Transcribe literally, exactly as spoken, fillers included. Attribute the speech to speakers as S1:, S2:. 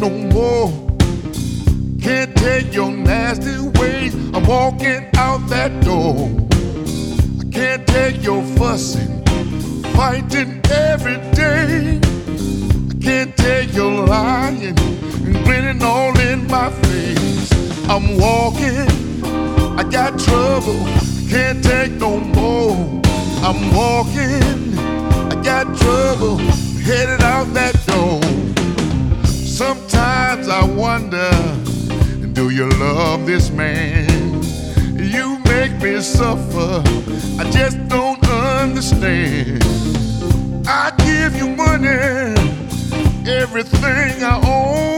S1: no more. Can't take your nasty ways. I'm walking out that door. I can't take your fussing, fighting every day. I can't take your lying and grinning all in my face. I'm walking, I got trouble, can't take no more. I'm walking, I got trouble, headed out that door. Sometimes I wonder, do you love this man? You make me suffer, I just don't understand. I give you money, everything I own.